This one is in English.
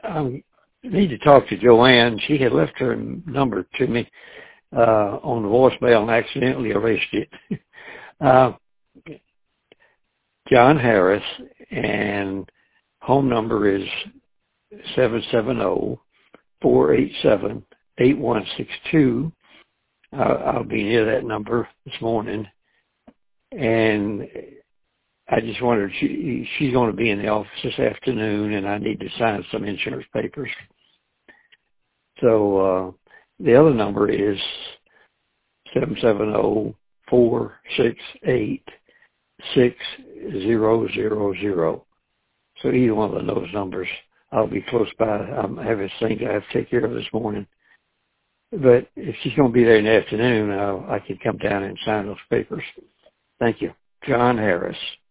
I need to talk to Joanne. She had left her number to me on the voicemail and accidentally erased it. John Harris, and home number is 770-487-8162. I'll be near that number this morning. And I just wondered, she's going to be in the office this afternoon, and I need to sign some insurance papers. So the other number is 770-468-6000. So either one of those numbers, I'll be close by. I have a thing I have to take care of this morning. But if she's going to be there in the afternoon, I can come down and sign those papers. Thank you. John Harris.